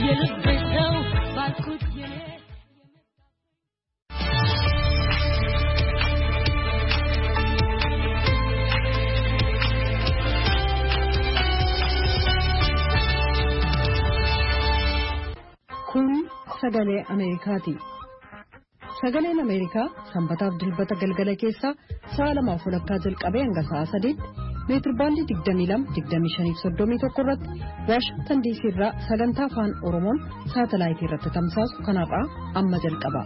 Sagalee Ameerikaati. Sagaleen Ameerikaa sanbataaf dilbata galgala keessaa sa'a 2:00 jalqabee hanga sa'a 3:00 meetirbaandii 22-25-31 irratti Washington DC irraa sagantaa afaan Oromoon saatalaayitii irratti tamsaasu kanarraa amma jalqaba.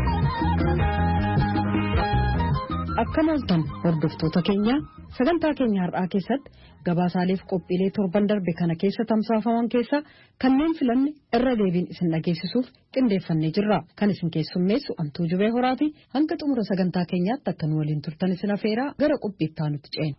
Akka maaltan hordoftoota keenya sagantaa keenya har'aa keessatti gabaasaaleef qophiilee torban darbe kana keessa tamsaafaman keessa kanneen filanne irra deebiin isin dhageessisuuf qindeeffannee jirra. Kan isin keessummeessu Antuu Jubee Horaati. Hanga xumura sagantaa keenyaatti akka nu waliin turtan isin afeeraa gara qophiittaa nuti ceena.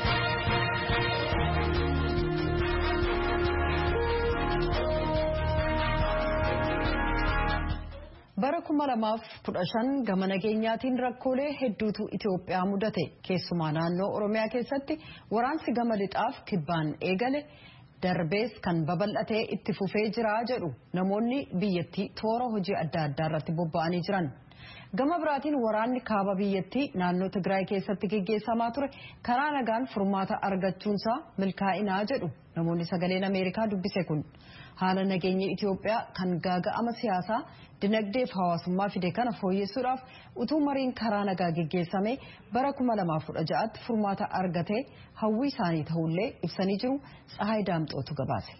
Bara 2015 gama nageenyaatiin rakkoolee hedduutu Itoophiyaa mudate. Keessumaa naannoo Oromiyaa keessatti waraansi gama lixaaf kibbaan eegale darbees kan babal'atee itti fufee jira jedhu namoonni biyyattii toora hojii adda addaa irratti bobba'anii jiran. Gama biraatiin waraanni kaaba biyyattii naannoo Tigraay keessatti gaggeessamaa ture karaa nagaan furmaata argachuunsaa milkaa'inaa jedhu namoonni sagaleen Ameerikaa dubbise kun. Haala nageenya Itoophiyaa kan gaaga'ama siyaasaa dinagdee fi hawaasummaa fide kana fooyyessuudhaaf utuu mariin karaa nagaa gaggeessame bara 2016tti furmaata argatee hawwii isaanii ta'ullee ibsanii jiru. Tsahaay Daamxootu gabaase.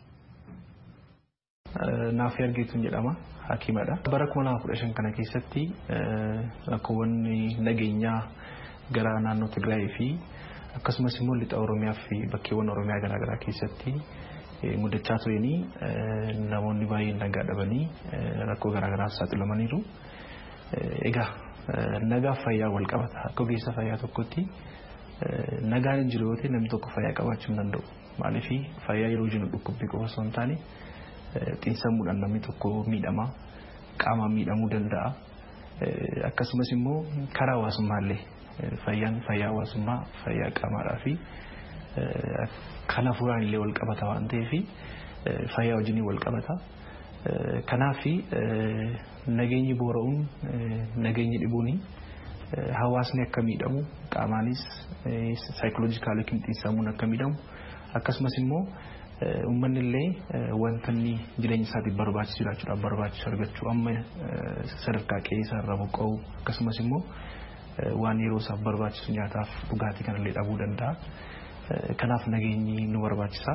Naaf Yargeetuun jedhama, hakiimadha. Bara 2015 kana keessatti rakkoowwan nageenyaa gara naannoo Tigraay fi akkasumas immoo lixa Oromiyaa fi bakkeewwan Oromiyaa garaagaraa keessatti mudachaa turanii namoonni baay'een nagaa dhabanii rakkoo garaagaraaf saaxilamaniiru. Egaa nagaa fayyaa wal qabata. Akka ogeessa fayyaa tokkotti nagaan hin jiru yoo ta'e namni tokko fayyaa qabaachuu hin danda'u. Maaliif fayyaa yeroo jennu dhukkubbii qofa osoo hin taane xiinsammuudhaan namni tokko miidhama, qaamaan miidhamuu danda'a. Akkasumas immoo karaa hawaasummaallee fayyaa hawaasummaa, fayyaa qaamaadhaa fi kana fuudhaan illee wal qabata waan ta'eef fayyaa wajjin wal qabata. Kanaaf nageenyi boora'uun nageenyi dhibuun hawaasni akka miidhamu qaamaanis saayikooloojikaali xiinsammuun akka miidhamu akkasumas immoo uummanni illee wantoonni jireenya isaatiif barbaachisu jiraachuudhaaf barbaachisu argachuu amma sadarkaa qe'ee irraa buqqa'u akkasumas immoo waan yeroo isaaf barbaachisu nyaataaf dhugaatii kanallee dhabuu danda'a. Kanaaf nageenyi nu barbaachisa.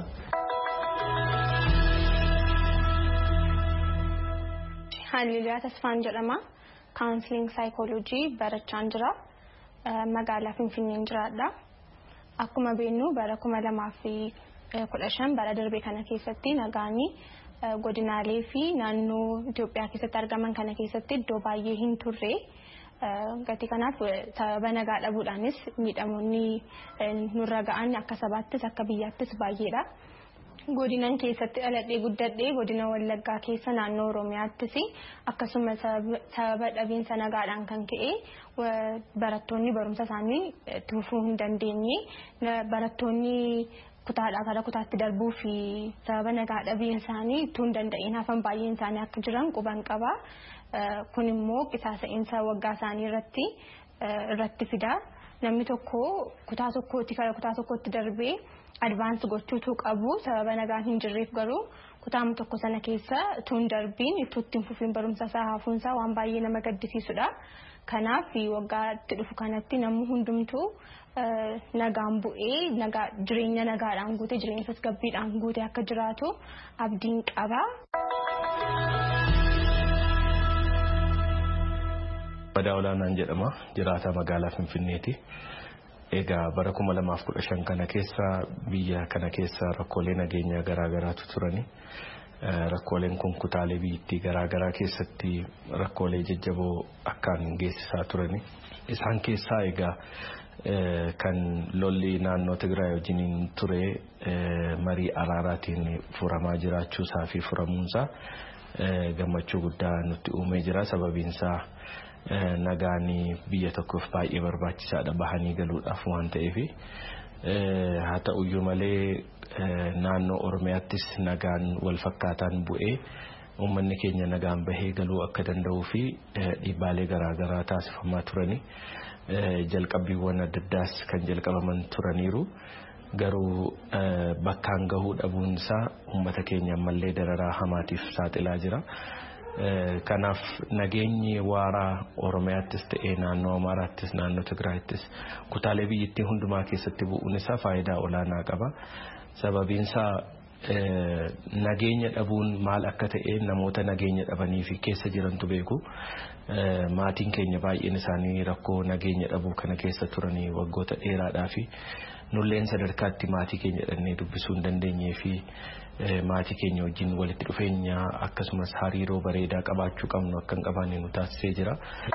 Haliiliyaa Tasfaan jedhama. Kaawunsiliing saayikooloojii barachaan jira. Magaalaa Finfinneen jiraadha. Akkuma beeknu bara 2015 bara darbe kana keessatti nagaanii godinaalee fi naannoo Itoophiyaa keessatti argaman kana keessatti iddoo baay'ee hin turre. Gatii kanaaf sababa nagaa dhabuudhaanis miidhamoonni nurra ga'an akka sabaattis akka biyyaattis baay'eedha. Godinaan keessatti dhaladhee guddadhee godina Wallaggaa keessa naannoo Oromiyaattis akkasumas sababa dhabiinsa nagaadhaan kan ka'e barattoonni barumsa isaanii itti fufuu hin dandeenye. Barattoonni kutaadhaa gara kutaatti darbuu fi sababa nagaa dhabiinsa isaanii itti hin danda'in hafan baay'een isaanii akka jiran quban qaba. Kun immoo qisaasa'insa waggaa isaanii irratti fida. Namni tokko kutaa tokkotti gara kutaa tokkotti darbee advaansi gochuutu qabu. Sababa nagaan hin jirreef garuu kutaa tokko sana keessa tuun darbiin ittiin fufiin barumsa isaa hafuunsaa waan baay'ee nama gaddisiisudha. Kanaaf waggaatti dhufu kanatti namni hundumtuu nagaan bu'ee jireenya nagaadhaan guute jireenya tasgabbiidhaan guute akka jiraatu abdiin qaba. Badaawalaan jedhama, jiraata magaalaa Finfinneeti. Egaa bara 2015 kana keessa biyya kana keessa rakkoolee nageenyaa garaagaraatu turani. Rakkooleen kun kutaalee biyyattii garaagaraa keessatti rakkoolee jajjaboo akkaan geessisaa turani. Isaan keessaa egaa kan lolli naannoo Tigraay wajjin ture marii araaraatiin furamaa jiraachuusaa fi furamuunsaa gammachuu guddaa nutti uumee jira. Sababiinsaa nagaanii biyya tokkoof baay'ee barbaachisaadha bahanii galuudhaaf waan ta'eef. Haa ta'uyyuu malee naannoo Oromiyaattis nagaan wal fakkaataan bu'ee uummanni keenya nagaan bahee galuu akka danda'uu fi dhiibbaalee garaagaraa taasifamaa turani. Jalqabbiiwwan adda addaas kan jalqabaman turaniiru. Garuu bakkaan gahuu dhabuun isaa uummata keenya ammallee dararaa hamaatiif saaxilaa jira. Kanaaf nageenyi waaraa Oromiyaattis ta'ee naannoo Amaaraattis naannoo Tigraayittis kutaalee biyyattii hundumaa keessatti bu'uun isaa faayidaa olaanaa qaba. Sababiin isaa nageenya dhabuun maal akka ta'e namoota nageenya dhabanii fi keessa jirantu beeku. Maatiin keenya baay'een isaanii rakkoo nageenya dhabuu kana keessa turanii waggoota dheeraadhaa fi nulleen sadarkaatti maatii keenya dhannee dubbisuu hin dandeenyee fi maatii keenya wajjin walitti dhufeenya akkasumas hariiroo bareedaa qabaachuu qabnu akka hin qabaanne nu taasisee jira.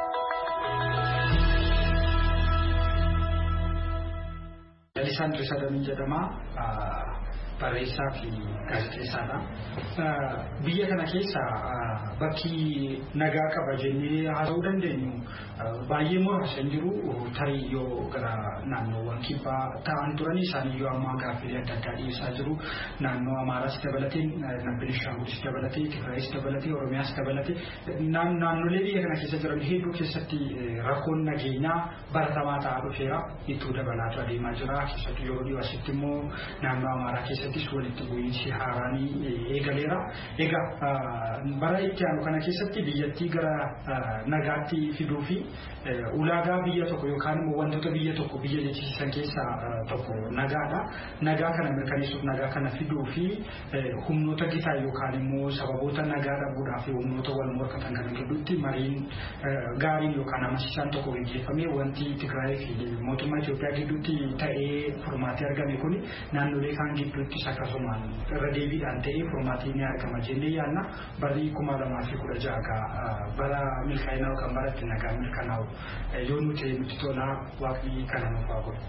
Alessandro Sadamii jedhama. Barreessaa fi gaazexeessaadha. Biyya kana keessa bakki nagaa qaba jennee haasa'uu dandeenyu baay'ee muraasa hin jiru. Tarii yoo gara naannoowwan kibbaa ta'an turan isaanii yoo ammaa gaaffilee adda addaa dhiyeessaa jiru. Naannoo Amaaraas dabalatee, Benishaangulis dabalatee, Tigraayis dabalatee, Oromiyaas dabalatee naannolee biyya kana keessa jiran hedduu keessatti rakkoon nageenyaa baratamaa ta'aa dhufeera. Itti dabalaatu adeemaa jira. Keessattuu yeroo dhiyoo asitti immoo naannoo Amaaraa keessatti walitti bu'iinsi haaraanii eegaleera. Egaa bara itti aanu kana keessatti biyyattii gara nagaatti fiduu fi ulaagaa biyya tokko yookaan immoo wantoota biyya tokko biyya jechisiisan keessaa tokko nagaadha. Nagaa kana mirkaneessuuf nagaa kana fiduu fi humnoota gitaa yookaan immoo sababoota nagaa dhabuudhaaf humnoota wal morkatan kana gidduutti mariin gaariin yookaan amansiisaan tokko gaggeeffamee wanti Tigraay fi mootummaa Itoophiyaa gidduutti ta'ee furmaatee argame kun naannolee kaan gidduutti akkasumaan irra deebiidhaan ta'ee furmaatiin ni argama jennee yaadna. Barri 2016 bara milkaa'inaa yookaan bara itti nagaa mirkanaa'u yoo nuti tolaa waaqni kana nuuf haa godhu.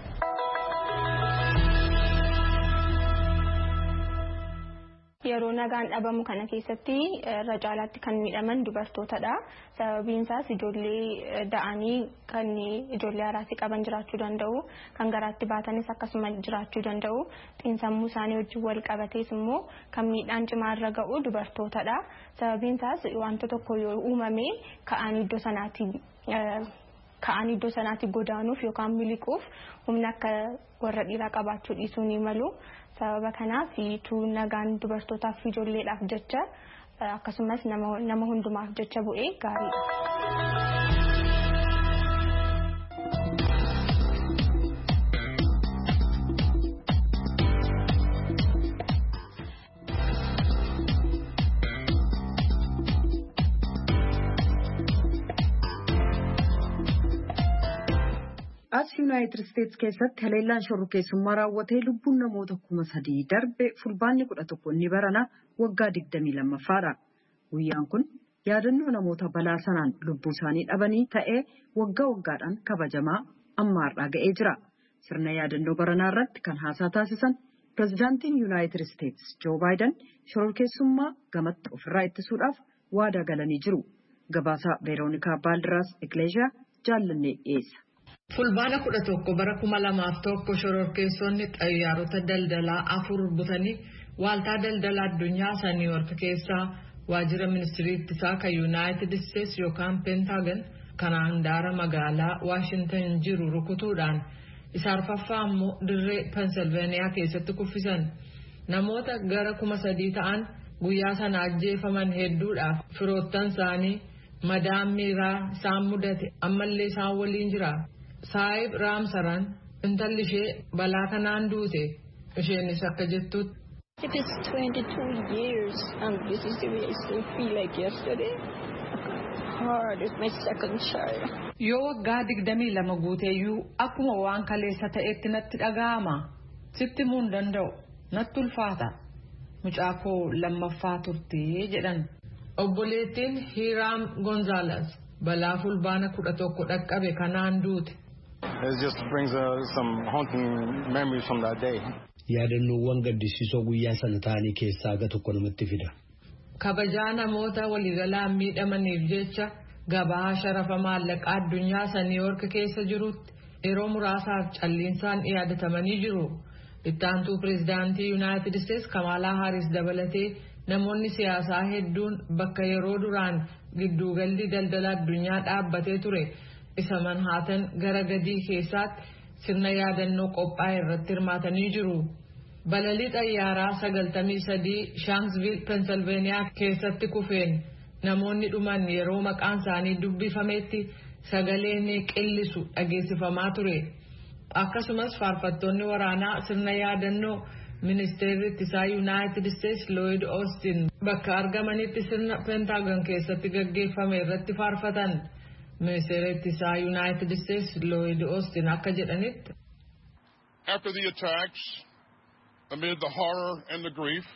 Yeroo nagaan dhabamu kana keessatti irra caalaatti kan miidhaman dubartootadha. Sababiin isaas ijoollee da'anii kan ijoollee haraasii qaban jiraachuu danda'u, kan garaatti baatanis akkasuma jiraachuu danda'u. Xiinsammuu isaanii wajjin wal qabatees immoo kan miidhaan cimaa irra ga'u dubartootadha. Sababiin isaas wanta tokko yoo uumame ka'anii iddoo sanaatti godaanuuf yookaan miliquuf humna akka warra dhiiraa qabaachuu dhiisuu ni malu. Sababa kanaaf nagaan dubartootaaf fi ijoolleedhaaf jecha akkasumas nama hundumaaf jecha bu'ee gaariidha. As United States keessatti haleellaan shororkeessummaa raawwatee lubbuun namoota 3,000 darbe fulbaanni 11 inni barana waggaa 22ffaadha. Guyyaan kun yaadannoo namoota balaa sanaan lubbuu isaanii dhabanii ta'ee waggaa waggaadhaan kabajamaa ammaarraa ga'ee jira. Sirna yaadannoo baranaa irratti kan haasaa taasisan pirezidaantiin United States Joe Biden shororkeessummaa gamatti ofirraa ittisuudhaaf waadaa galanii jiru. Gabaasaa Veeroonikaa Baaldiraas Igleeshaa jaallannee dhiyeessa. Fulbaana 11 bara 2001 shororkeessonni xayyaarota daldalaa 4 butanii waaltaa daldalaa addunyaa New York keessaa waajjira ministirii ittisaa kan United States yookaan Pentagon kan handaara magaalaa Washington jiru rukutuudhaan isa arfaffaa immoo dirree Pennsylvania keessatti kuffisan. Namoota gara 3,000 ta'an guyyaa sana ajjeefaman hedduudhaaf firoottan isaanii madaan miiraa isaan mudate ammallee isaan waliin jira. Saayib Raamsaran intalli ishee balaa kanaan duute isheenis akka jettutti. It is 22 years and this is the way I still feel like yesterday. Hard is my second child. Yoo waggaa 22 guuteeyyuu akkuma waan kaleessa ta'etti natti dhaga'ama. Sitti himuu hin danda'u. Natti ulfaata. Mucaa koo lammaffaa turtee jedhan. Obboleettiin Hiiraam Gonzaalez balaa fulbaana 11 dhaqqabe kanaan duute. It just brings some haunting memories from that day. Yaadannoowwan gaddisiisoo guyyaa sana ta'anii keessaa aga tokko namatti fida. Kabajaa namoota waliigalaan miidhamaniif jecha gabaa sharafa maallaqaa addunyaa New York keessa jirutti yeroo muraasaaf calliinsaan yaadatamanii jiru. Ittaantuu pirezidaantii United States Kamala Harris dabalatee namoonni siyaasaa hedduun bakka yeroo duraan gidduugalli daldala addunyaa dhaabbatee ture isa Manhattan gara gadii keessaatti sirna yaadannoo qophaa'e irratti hirmaatanii jiru. Balalii xayyaaraa 93 Shanksville, Pennsylvania keessatti kufeen namoonni dhuman yeroo maqaan isaanii dubbifametti sagaleen qillisu dhageessifamaa ture. Akkasumas faarfattoonni waraanaa sirna yaadannoo ministeerri ittisaa United States Lloyd Austin bakka argamanitti sirna Pentagon keessatti gaggeeffame irratti faarfatan. Ministeerri ittisaa United States Lloyd Austin akka jedhanitti. After the attacks, amid the horror and the grief,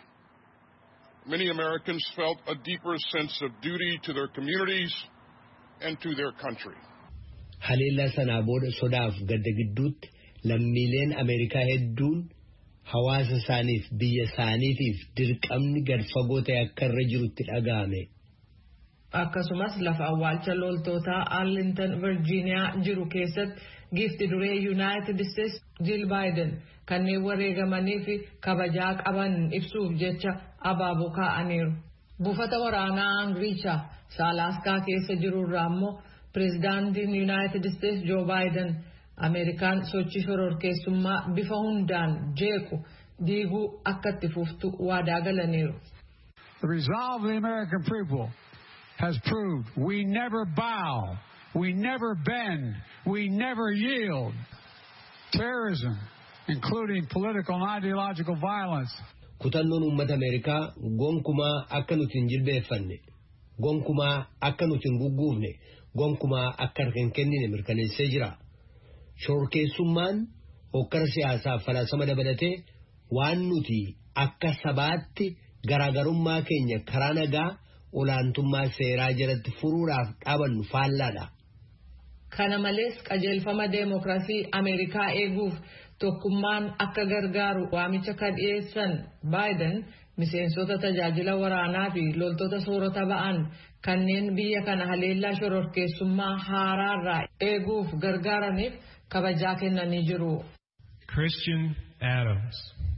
many Americans felt a deeper sense of duty to their communities and to their country. Haleella sanaa booda sodaaf gadda gidduutti lammiileen Ameerikaa hedduun hawaasa isaaniif biyya isaaniitiif dirqamni gad fagoo ta'e akka irra jirutti dhaga'ame. Akkasumas lafa awwaalcha loltootaa Arlington, Virginia jiru keessatti giifti duree United States Jill Biden kanneen wareegamanii fi kabajaa qaban ibsuuf jecha abaaboo kaa'aniiru. Buufata waraanaa Angricha Alaaskaa keessa jirurraa immoo pireezidaantiin United States Joe Biden Ameerikaan sochii shororkeessummaa bifa hundaan jeequ diiguu akka itti fuftu waadaa galaniiru. The resolve of the American people has proved we never bow, we never bend, we never yield. Terrorism, including political and ideological violence. Kutannoon uummata Ameerikaa gonkumaa akka nuti hin jilbeeffanne, gonkumaa akka nuti hin gugguufne, gonkumaa akka harka hin kennine mirkaneessee jira. Shororkeessummaan hokkara siyaasaaf falaasama dabalatee waan nuti akka sabaatti garaagarummaa keenya karaa nagaa olaantummaa seeraa jalatti furuudhaaf dhaabannu faallaadha. Kana malees qajeelfama deemokiraasii Ameerikaa eeguuf tokkummaan akka gargaaru waamicha kan dhiyeessan Biden miseensota tajaajila waraanaa fi loltoota soorata ba'an kanneen biyya kana haleellaa shororkeessummaa haaraarraa eeguuf gargaaraniif kabajaa kennanii jiru. Christian Adams.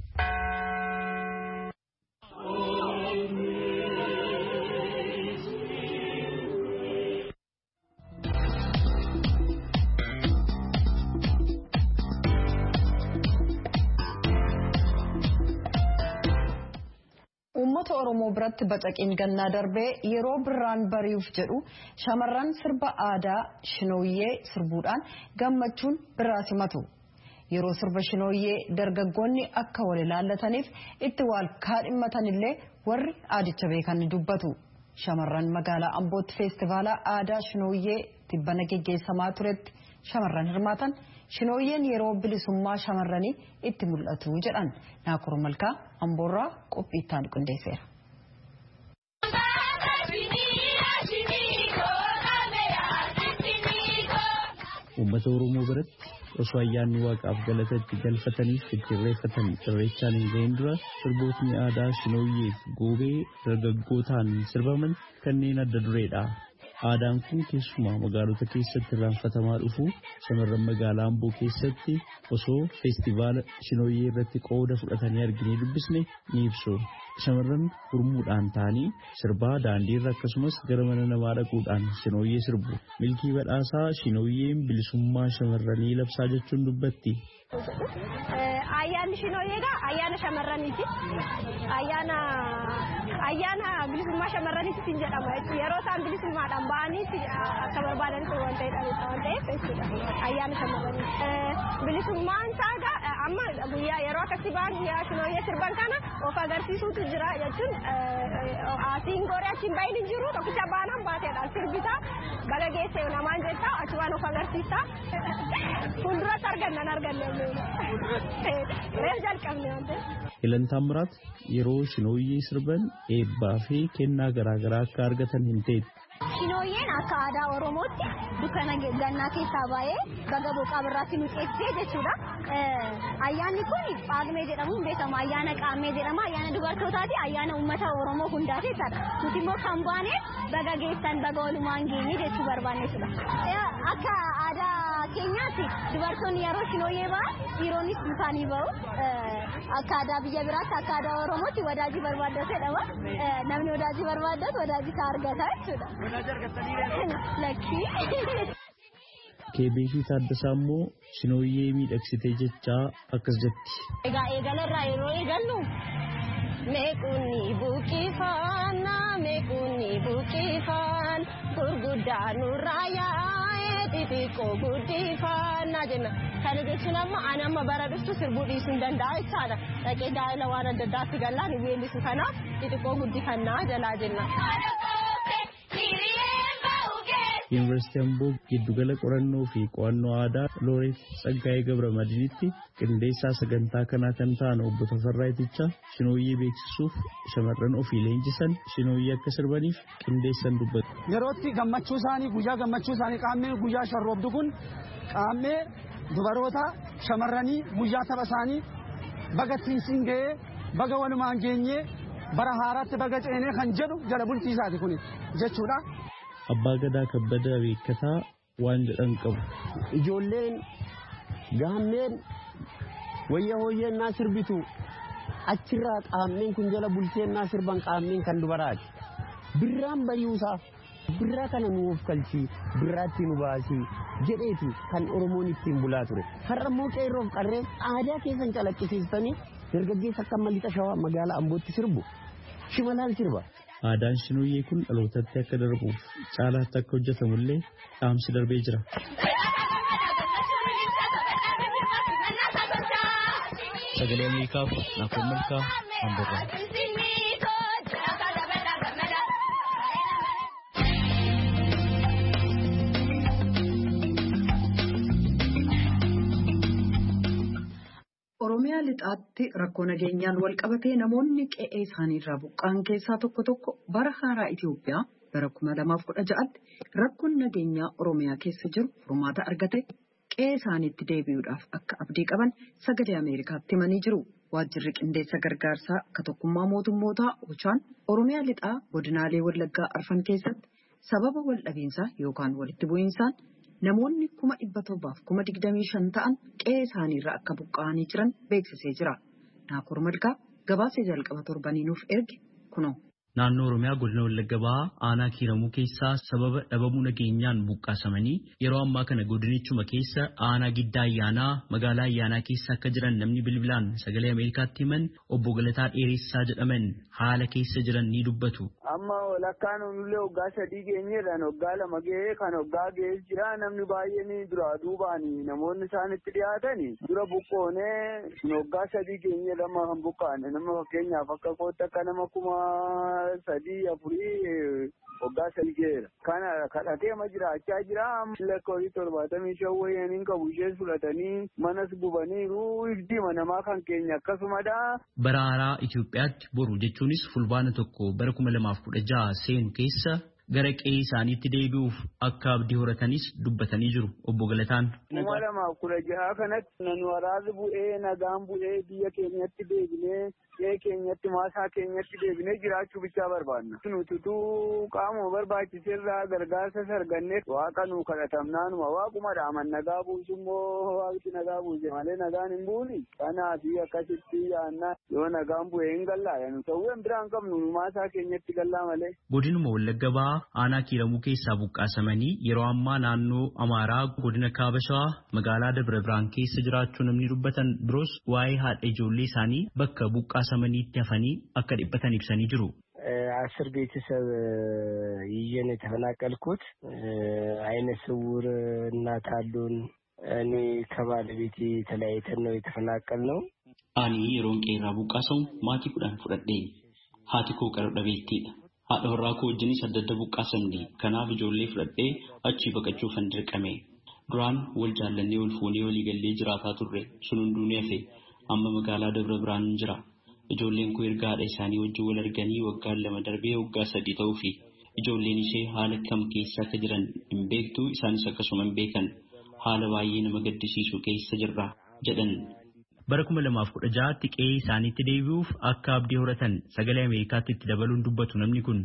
Uummata Oromoo biratti bacaqiin gannaa darbee yeroo birraan bari'uuf jedhu shamarran sirba aadaa shinooyyee sirbuudhaan gammachuun birraa simatu. Yeroo sirba shinooyyee dargaggoonni akka wal ilaallataniif itti wal kaadhimmatanillee warri aadicha beekan dubbatu. Shamarran magaalaa Ambootti feestivaalaa aadaa shinooyyee tibbana geggeessamaa turetti shamarran hirmaatan shinooyyeen yeroo bilisummaa shamarranii itti mul'atu jedhan. Naakur Malkaa Amboorraa qophii itti qindeesseera. Uummata Oromoo biratti osoo ayyaanni waaqaaf galata itti galfataniif itti irreeffatan irreechaan hin ga'in dura sirbootni aadaa shinooyyee fi goobee dargaggootaan sirbaman kanneen adda dureedha. Aadaan kun keessumaa magaalota keessatti irraanfatamaa dhufu shamarran magaalaa Amboo keessatti osoo feestivaala shinooyyee irratti qooda fudhatanii arginee dubbisne ni ibsu. Shamarran gurmuudhaan ta'anii sirbaa daandiirra akkasumas gara mana namaa dhaquudhaan shinooyyee sirbu. Milkii badhaasaa shinooyyeen bilisummaa shamarranii labsaa jechuun dubbatti. Ayyaanni shinooyyeegaa ayyaana shamarraniiti. Ayyaana bilisummaa shamarraniitti jedhama. Yeroo isaan bilisummaadhaan ba'anii akka barbaadan waan ta'eef ayyaana shamarraniiti. Bilisummaan isaa amma guyyaa yeroo akkasii ba'an guyyaa shinooyyee sirban kana of agarsiisuutu jira jechuun asiin gooree achiin bahin hin jiru tokkicha baanaan baateedha sirbisaa baga geesse namaan jettaa achi waan of agarsiisaa fuulduratti argannan arganne reef jalqabne waan ta'eef. Ilantaan biraat yeroo shinooyyee sirban eebbaa fi kennaa garaagaraa akka argatan hin ta'e Shinooyyeen akka aadaa Oromootti dukkana gannaa keessaa baay'ee baga boqaa birraatti nu ceesisee jechuudha. Ayyaanni kun Paagmee jedhamuun beekama. Ayyaana Qaammee jedhama. Ayyaana dubartootaati. Ayyaana uummata Oromoo hundaati jechuudha. Nuti immoo kan baane baga geessan baga walumaan geenye jechuu barbaanne jechuudha. Akka aadaa keenyaatti dubartoonni yeroo shinooyyee ba'an dhiironnis dukaanii ba'u. Akka aadaa biyya biraatti akka aadaa Oromootti wadaajii barbaaddatu jedhama. Namni wadaajii barbaadatu wadaajii isaa argata jechuudha. Lakkii. Keebeefi Taaddasaa immoo shinooyyee miidhagsitee jechaa akkas jetti. Egaa eegalarraa yeroo eegallu meequnni buqqifaan gurguddaa nurraa yaa'ee xixiqqoo guddifannaa jenna. Kana jechuun amma bara dhuftu sirbuu dhiisuu hin danda'a jechaadha. Dhaqee daa'ila waan adda addaatti gallaan hin weellisu kanaaf xixiqqoo guddifannaa jalaa jenna. Yuunivarsiitii Amboo giddugala qorannoo fi qo'annoo aadaa Looreet Tsaggaayee Gabramadiinitti qindeessaa sagantaa kanaa kan ta'an obbo Tafarraa Itichaa shinooyyee beeksisuuf shamarran ofii leenjisan shinooyyee akka sirbaniif qindeessan dubbatu. Yerootti gammachuu isaanii guyyaa gammachuu isaanii qaammee guyyaa sharroobdu kun qaammee dubaroota shamarranii guyyaa tapha isaanii baga tiinsiin ga'ee baga walumaan geenyee bara haaraatti baga ceenee kan jedhu jala bultiisaati kun jechuudha. Abbaa Gadaa Kabbadaa Beekataa waan jedhan qabu. Ijoolleen gaammeen wayya hooyyeen naa sirbitu achirraa qaammeen kun jala bulteen naa sirban qaammeen kan dubaraati. Birraan bari'uusaaf birraa kana nuuf kalchii birraatti nu baasii jedheeti kan Oromoon ittiin bulaa ture. Har'a immoo qeerroof qarreen aadaa keessan calaqqisiistanii dargaggeessa akka Lixa Shawaa magaalaa Ambootti sirbu shimalaan sirba. Aadaan shinooyyee kun dhalootatti akka darbuuf caalaatti akka hojjetamullee dhaamsi darbee jira. Sagalee Ameerikaaf Naakoon Malkaa Amboorraa. Oromiyaa lixaatti rakkoo nageenyaan wal qabatee namoonni qe'ee isaaniirraa buqqa'an keessaa tokko bara haaraa Itoophiyaa bara 2016tti rakkoon nageenyaa Oromiyaa keessa jiru furmaata argate qe'ee isaaniitti deebi'uudhaaf akka abdii qaban sagalee Ameerikaatti himanii jiru. Waajjirri qindeessa gargaarsaa akka tokkummaa mootummootaa Ochaan Oromiyaa lixaa godinaalee Wallaggaa arfan keessatti sababa waldhabiinsaa yookaan walitti bu'iinsaan namoonni 725 ta'an qe'ee isaaniirraa akka buqqa'anii jiran beeksisee jira. Naakoor Malkaa gabaasee jalqaba torbanii nuuf erge kunoo. Naannoo Oromiyaa godina Wallagga Bahaa aanaa Kiiramuu keessaa sababa dhabamuu nageenyaan buqqaasamanii yeroo ammaa kana godinichuma keessa aanaa Giddaa Ayyaanaa magaalaa Ayyaanaa keessa akka jiran namni bilbilaan sagalee Ameerikaatti himan obbo Galataa Dheeressaa jedhaman haala keessa jiran ni dubbatu. Amma walakkaan onullee waggaa 3 geenyeedhaan waggaa 2 ga'ee kan waggaa ga'ee jira namni baay'een dura duubaan namoonni isaan itti dhiyaatan dura buqqoonee waggaa 3 geenyee lama kan buqqaane nama fakkeenyaaf akka kootti akka nama 3-4 waggaa 3 ga'eera. Kana kadhatee ma jiraachaa jira lakkoofsi 75 wayyaaniin qabu ishee fudhatanii manas gubaniiru ifdiima namaa kan keenya akkasumadha. Bara haaraa Itoophiyaatti boru jechuunis fulbaana tokko bara 2016 seenu keessa gara qe'ee isaaniitti deebi'uuf akka abdii horatanis dubbatanii jiru obbo Galataan. 2016 kanatti nan waraabni bu'ee nagaan bu'ee biyya keenyatti deebinee qe'ee keenyatti maasaa keenyatti deebinee jiraachuu bichaa barbaanna. Nututuu qaama barbaachiseerraa gargaarsa sargannee waaqa nu kadhatamnaanuma waaquma dhaaman nagaa buusummoo waaqti nagaa buuse malee nagaan hin buuni. Kanaaf akkasitti yaannaa yoo nagaan bu'ee hin gallaa'anu ta'uu biraan qabnu maasaa keenyatti gallaa malee. Godinuma Wallagga Bahaa aanaa Kiiramuu keessaa buqqaasamanii yeroo ammaa naannoo Amaaraa godina Kaaba Shawaa magaalaa Dabra Biraan keessa jiraachuu namni dubbatan biroos waa'ee haadha ijoollee isaanii bakka buqqaasamaniitti hafanii akka dhiphatan ibsanii jiru. 10 ቤተሰብ ይዤ ነው የተፈናቀልኩት። አይነ ስውር እናት አሉን። እኔ ከባለቤቴ ተለያይተን ነው የተፈናቀልነው። አኒ የሮን ቄራ buqqaasamu maatii 10 fudhadhee haati koo qara dhabeettiidha. Haadha warraa koo wajjinis adda adda buqqaasamne kanaaf ijoollee fudhadhee achii baqachuufan dirqame. Duraan wal jaallannee wal fuunee walii gallee jiraataa turre sun hunduu ni hafe amma magaalaa Dabra Biraan jira. Ijoolleen koo erga haadha isaanii wajjin wal arganii waggaa 2 darbee waggaa 3 ta'uu fi ijoolleen ishee haala kam keessa akka jiran hin beektu isaanis akkasuma hin beekan haala baay'ee nama gaddisiisu keessa jirra jedhan. Bara 2016 qe'ee isaaniitti deebi'uuf akka abdii horatan sagalee Ameerikaatti itti dabaluun dubbatu namni kun.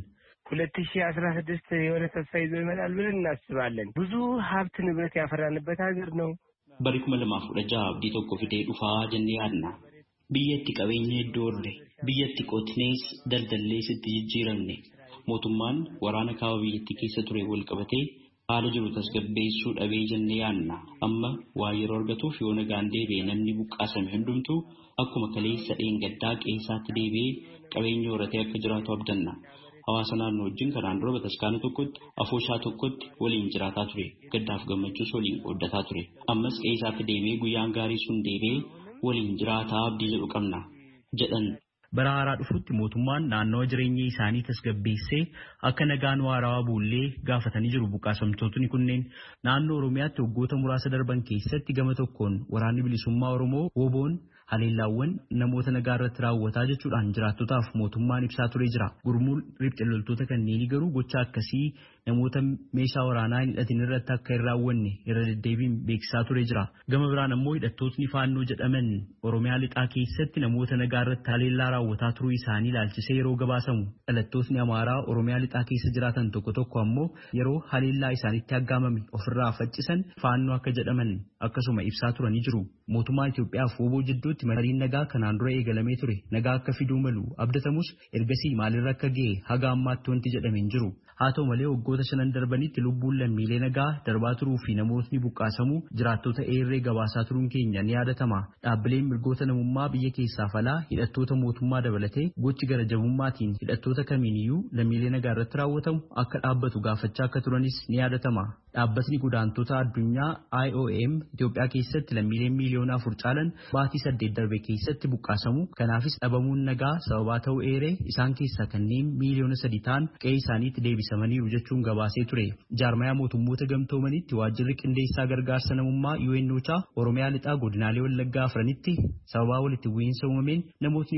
2016 የሆነ ተስፋ ይዞ ይመጣል ብለን እናስባለን። ብዙ ሀብት ንብረት ያፈራንበት ሀገር ነው። Bara 2016 abdii tokko fidee dhufaa jennee yaadna. Biyyatti qabeenya iddoo oolle, biyyatti qotnees daldallees itti jijjiiramne. Mootummaan waraana kaaba biyyattii keessa ture wal qabatee haala jiru tasgabbeessuu dhabee jennee yaadna. Amma waa yeroo argatuuf yoo nagaan deebi'e namni buqqaasame hundumtuu akkuma kaleessa dheengaddaa qeessaatti deebi'ee qabeenya horatee akka jiraatu abdanna. Hawaasa naannoo wajjin kanaan dura bataskaana tokkotti afooshaa tokkotti waliin jiraataa ture. Gaddaaf gammachuus waliin qooddataa ture. Ammas qeessaatti deebi'ee guyyaan gaarii sun deebi'ee waliin jiraataa abdii jedhu qabna jedhan. Bara haaraa dhufutti mootummaan naannoo jireenya isaanii tasgabbeessee akka nagaan waarawaa buullee gaafatanii jiru buqqaasamtootni kunneen naannoo Oromiyaatti waggoota muraasa darban keessatti gama tokkoon waraanni bilisummaa Oromoo WBO'n haleellaawwan namoota nagaa irratti raawwataa jechuudhaan jiraattotaaf mootummaan ibsaa ture jira. Gurmuun riphxee loltoota kanneenii garuu gocha akkasii namoota meeshaa waraanaa hin hidhatin irratti akka hin raawwanne irra deddeebiin beeksisaa ture jira. Gama biraan ammoo hidhattootni faannoo jedhaman Oromiyaa lixaa keessatti namoota nagaa irratti haleellaa raawwataa turuu isaanii ilaalchisee yeroo gabaasamu. Dhalattootni Amaaraa Oromiyaa lixaa keessa jiraatan tokko tokko ammoo yeroo haleellaa isaanitti aggaamame ofirraa faccisan faannoo akka jedhaman akkasuma ibsaa turanii jiru. Mootummaa Itoophiyaa fi WBO jidduutti mariin nagaa kanaan dura eegalamee ture. Nagaa akka fiduu malu abdatamus ergasii maalirra akka ga'e haga ammaatti wanti jedhamee hin jiru. Haa ta'u malee waggoota 5 darbanitti lubbuun lammiilee nagaa darbaa turuu fi namootni buqqaasamuu jiraattota eerree gabaasaa turuun keenya ni yaadatama. Dhaabbileen mirgoota namummaa biyya keessaa falaa hidhattoota mootummaa dabalatee gochi gara jabummaatiin hidhattoota kamiiniyyuu lammiilee nagaa irratti raawwatamu akka dhaabbatu gaafachaa akka turanis ni yaadatama. Dhaabbatni godaantota addunyaa IOM Itoophiyaa keessatti lammiileen miliyoona 4 caalan baatii 8 darbe keessatti buqqaasamu. Kanaafis dhabamuun nagaa sababaa ta'uu eeree isaan keessaa kanneen miliyoona 3 ta'an qe'ee isaaniitti deebisamaniiru jechuun gabaasee ture. Jaarmayaa mootummoota gamtoomanitti waajjirri qindeessaa gargaarsa namummaa UNOCHA Oromiyaa lixaa godinaalee Wallaggaa 4tti sababaa walitti bu'iinsa uumameen namootni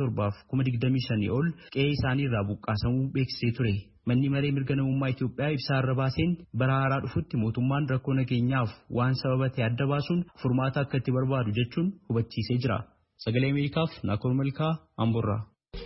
725 ol qe'ee isaanii irraa buqqaasamuu beeksisee ture. Manni maree mirga namummaa Itoophiyaa ibsaa irra baaseen bara haaraa dhufutti mootummaan rakkoo nageenyaaf waan sababa ta'e adda baasuun furmaata akka itti barbaadu jechuun hubachiisee jira. Sagalee Ameerikaaf Naakoor Malkaa Amborraa.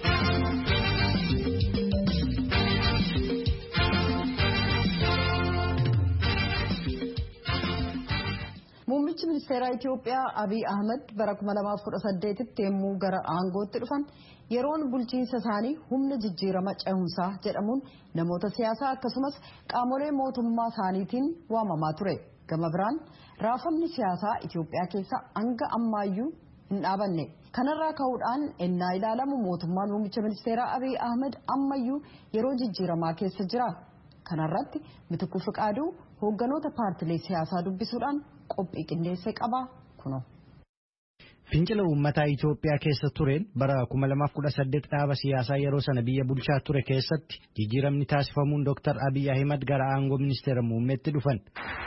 Muummichi ministeeraa Itoophiyaa Abiy Ahmed bara 2018tti yemmuu gara aangootti dhufan yeroon bulchiinsa isaanii humna jijjiirama cehumsaa jedhamuun namoota siyaasaa akkasumas qaamolee mootummaa isaaniitiin waamamaa ture. Gama biraan raafamni siyaasaa Itoophiyaa keessa hanga ammaayyuu hin dhaabanne. Kanarraa ka'uudhaan ennaa ilaalamu mootummaan muummicha ministeeraa Abiy Ahmed ammayyuu yeroo jijjiiramaa keessa jira. Kanarratti Mitikuu Fiqaaduu hoogganoota paartilee siyaasaa dubbisuudhaan qophii qindeessee qaba kuno. Fincila uummataa Itoophiyaa keessa tureen bara 2018 dhaaba siyaasaa yeroo sana biyya bulchaa ture keessatti jijjiiramni taasifamuun Dr. Abiy Ahmed gara aangoo ministeera muummeetti dhufan.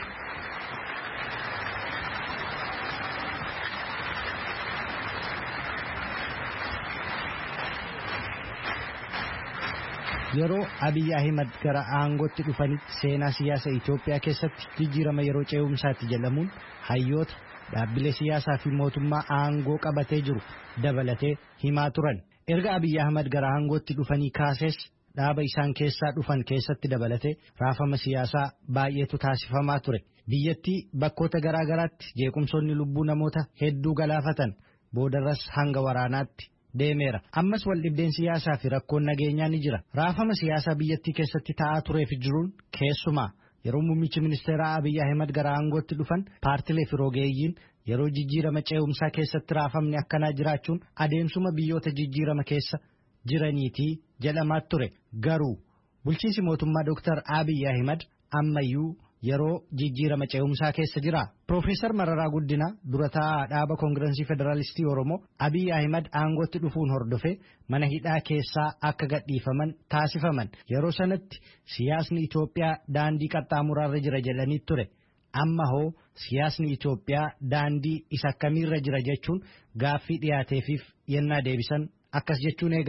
Yeroo Abiy Ahmed gara aangootti dhufanitti seenaa siyaasa Itoophiyaa keessatti jijjiirama yeroo ce'umsaatti jedhamuun hayyoota dhaabbilee siyaasaa fi mootummaa aangoo qabatee jiru dabalatee himaa turan. Erga Abiy Ahmed gara aangootti dhufanii kaasees dhaaba isaan keessaa dhufan keessatti dabalatee raafama siyaasaa baay'eetu taasifamaa ture. Biyyattii bakkoota garaa garaatti jeequmsoonni lubbuu namoota hedduu galaafatan boodarras hanga waraanaatti deemeera. Ammas waldhibdeen siyaasaa fi rakkoon nageenyaa ni jira. Raafama siyaasaa biyyattii keessatti ta'aa tureef jiruun keessumaa yeroo muummichi ministeeraa Abiy Ahmed gara aangootti dhufan paartilee fi rogeeyyiin yeroo jijjiirama ce'umsaa keessatti raafamni akkanaa jiraachuun adeemsuma biyyoota jijjiirama keessa jiraniitii jedhamaa ture. Garuu bulchiinsi mootummaa Dr. Abiy Ahmed ammayyuu yeroo jijjiirama ce'umsaa keessa jira. Profeesar Mararaa Guddinaa durataa dhaaba Koongirensii Federaalistii Oromoo Abiy Ahmed aangootti dhufuun hordofee mana hidhaa keessaa akka gadhiifaman taasifaman. Yeroo sanatti siyaasni Itoophiyaa daandii qaxxaamuraarra jira jedhanii ture. Amma hoo siyaasni Itoophiyaa daandii isa akkamiirra jira jechuun gaaffii dhiyaateefiif yennaa deebisan akkas jechuun eegalu.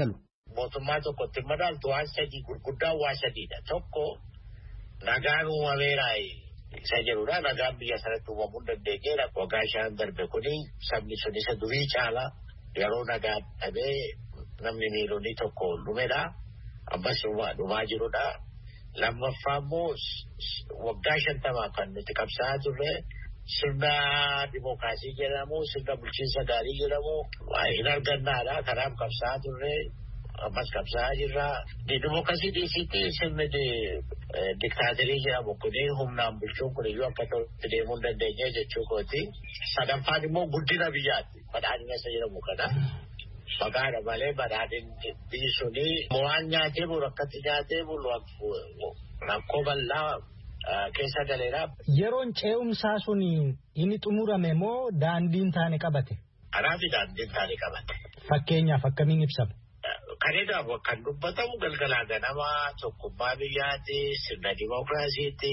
mootummaa tokkotti madaaltu waan sadii gurguddaa waan sadiidha. Tokko nagaan uumameeraa isa jedhudha. Nagaan biyya sanatti uumamuu dandeenyeera. Waggaa 5 darbe kuni sabni sun isa durii caala yeroo nagaan dhabee namni miilonni tokko dhumedha. Ammas dhumaa jirudha. Lammaffaa immoo waggaa 50 kan nuti qabsaa'aa turre sirna dimookiraasii jedhamu, sirna bulchiinsa gaarii jedhamu hin argannaadha. Kanaaf qabsaa'aa turre ammas qabsaa'aa jirra. Dimookiraasii dhiisitti sirni diktaaterii jedhamu kuni humnaan bulchuun kun iyyuu akka ta'utti deemuu hin dandeenye jechuu kooti. Sadaffaan immoo guddina biyyaatti badhaadhina isa jedhamu kana. Fagaadha malee badhaadhinni biyyi suni waan nyaatee bulu akkatti nyaatee bulu rakkoo bal'aa keessa galeera. Yeroon ce'umsaa sun inni xumurame moo daandiin taane qabate? Kanaafi daandiin taane qabate. Fakkeenyaaf akkamiin ibsama? Kaneedhaaf kan dubbatamu galgalaa ganamaa tokkummaa biyyaati, sirna dimookiraasiiti,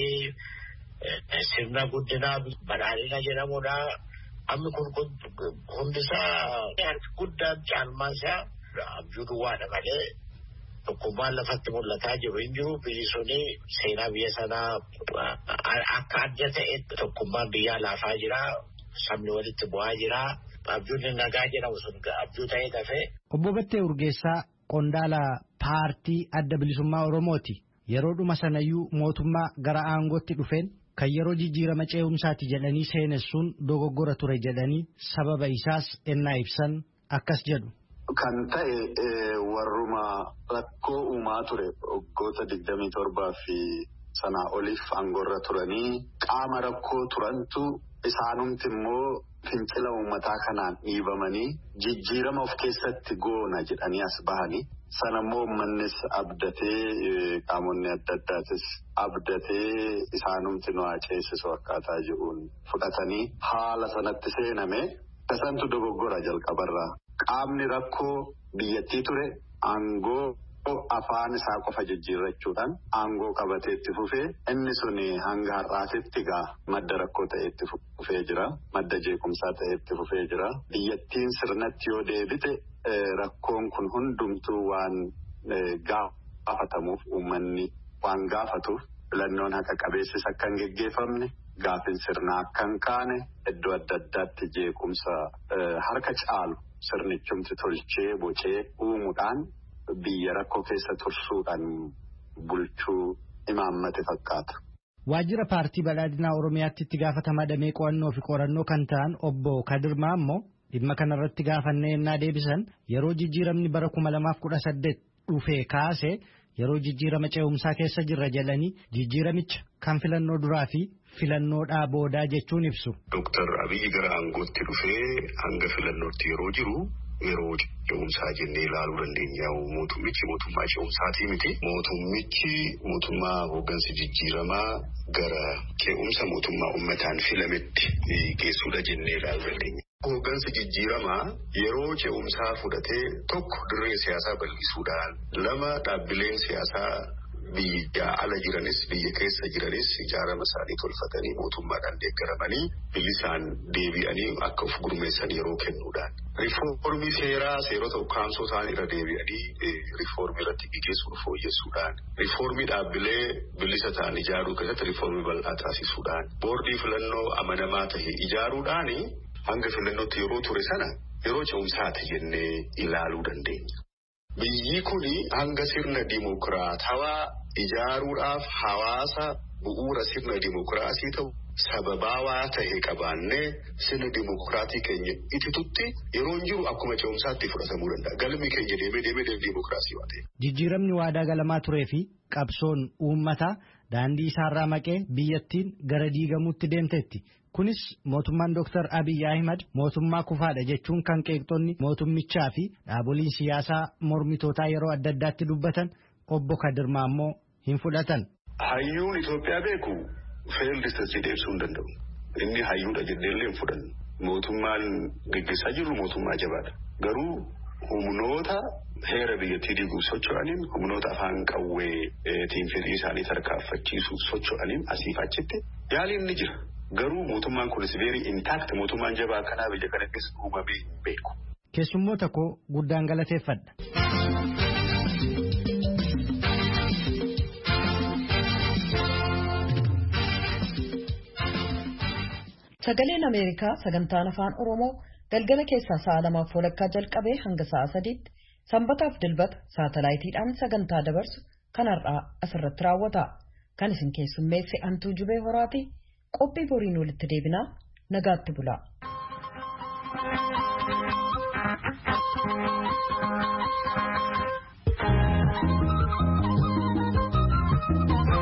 sirna guddinaa badhaadhina jedhamudha. Amma kun hundisaa harki guddaan caalmaasaa abjuu duwwaadha malee tokkummaan lafatti mul'ataa jiru hin jiru. Biyyi suni seenaa biyya sanaa akka adda ta'e tokkummaan biyyaa laafaa jira. Sabni walitti bu'aa jira. Abjuun nagaa jedhamu sun abjuu ta'ee dafee. Obbo Battee Urgeessaa qondaala paartii adda bilisummaa Oromooti. Yeroodhuma sanayyuu mootummaa gara aangootti dhufeen kan yeroo jijjiirama ce'umsaati jedhanii seenessuun dogoggora ture jedhanii sababa isaas ennaa ibsan akkas jedhu. Kan ta'e warruma rakkoo uumaa ture waggoota 27 fi sanaa oliif aangorra turanii qaama rakkoo turantu isaanumti immoo fincila uummataa kanaan dhiibamanii jijjiirama of keessatti goona jedhanii as bahanii. Sanammoo uummannis abdatee qaamonni adda addaatis abdatee isaanumti nu ceesisu akkaataa jiruun fudhatanii haala sanatti seename tasantu dogoggora jalqabarraa. Qaamni rakkoo biyyattii ture aangoo afaan isaa qofa jijjiirrachuudhaan aangoo qabatee itti fufee inni sun hanga har'aatitti madda rakkoo ta'ee itti fufee jira. Madda jeequmsaa ta'ee itti fufee jira. Biyyattiin sirnatti yoo deebite rakkoon kun hundumtuu waan gaafatamuuf uummanni waan gaafatuuf filannoon haqa qabeessis akka hin geggeeffamne gaafin sirnaa akka hin kaane iddoo adda addaatti jeequmsa harka caalu sirnichumti tolchee bocee uumuudhaan biyya rakkoo keessa tursuudhaan bulchuu imaammate fakkaata. Waajjira paartii badhaadhinaa Oromiyaatti itti gaafatamaa damee qo'annoo fi qorannoo kan ta'an obbo Kadir Maammoo dhimma kanarratti gaafannee ennaa deebisan yeroo jijjiiramni bara 2018 dhufee kaase yeroo jijjiirama ce'umsaa keessa jirra jedhanii jijjiiramicha kan filannoo duraa fi filannoodhaa boodaa jechuun ibsu. Dooktar Abiyyi gara aangootti dhufee hanga filannootti yeroo jiru yeroo ce'umsaa jennee ilaaluu dandeenya. Mootummichi mootummaa ce'umsaatii miti. Mootummichi mootummaa hooggansa jijjiiramaa gara ce'umsa mootummaa uummataan filametti geessuudha jennee ilaaluu dandeenya. Hooggansa jijjiiramaa yeroo ce'umsaa fudhatee tokko dirree siyaasaa bal'isuudhaan lama dhaabbileen siyaasaa biyya ala jiranis biyya keessa jiranis ijaarama isaanii tolfatanii mootummaadhaan deeggaramanii bilisaan deebi'anii akka of gurmeessan yeroo kennuudhaan. Riifoormii seerota ukkaamsoo ta'an irra deebi'anii riifoormii irratti gaggeessuun fooyyessuudhaan. Riifoormii dhaabbilee bilisa ta'an ijaaruu keessatti riifoormii bal'aa taasisuudhaan. Boordii filannoo amanamaa ta'e ijaaruudhaan hanga filannootti yeroo ture sana yeroo ce'umsaati jennee ilaaluu dandeenya. Biyyi kuni hanga sirna dimokiraatawaa ijaaruudhaaf hawaasa bu'uura sirna dimokiraasii ta'u sababaawaa ta'e qabaannee sirna dimokiraatii keenya ititutti yeroo jiru akkuma ce'umsaatti fudhatamuu danda'a. Galmi keenya deemee dimokiraasii waan ta'eef. Jijjiiramni waadaa galamaa turee fi qabsoon uummataa daandii isaarraa maqee biyyattiin gara diigamuutti deemteetti. Kunis mootummaan Dr. Abiy Ahimad mootummaa kufaadha jechuun kan qeeqxonni mootummichaa fi dhaaboliin siyaasaa mormitootaa yeroo adda addaatti dubbatan obbo Kadir Maammoo hin fudhatan. Hayyuun Itoophiyaa beeku feeldistatii deebisuu hin danda'u. Inni hayyuudha jedheellee hin fudhannu. Mootummaan gaggeessaa jirru mootummaa jabaadha. Garuu humnoota heera biyyattii diiguuf socho'aniin humnoota afaan qawweetiin fedhii isaanii tarkaanfachiisuuf socho'aniin asiif achitti yaaliin ni jira. Garuu mootummaan kunis very intact mootummaan jabaa kanaa biyya kana keessa uumamee hin beeku. Keessummoota koo guddaan galateeffadha. Sagaleen Ameerikaa sagantaan afaan Oromoo galgala keessaa sa'a 2:00 jalqabee hanga sa'a 3:00 sanbataaf dilbata saatalaayitiidhaan sagantaa dabarsu kan har'aa asirratti raawwata. Kan isin keessummeesse Antuu Jubee Horaati. Qophii boriin walitti deebinaa nagaatti bulaa.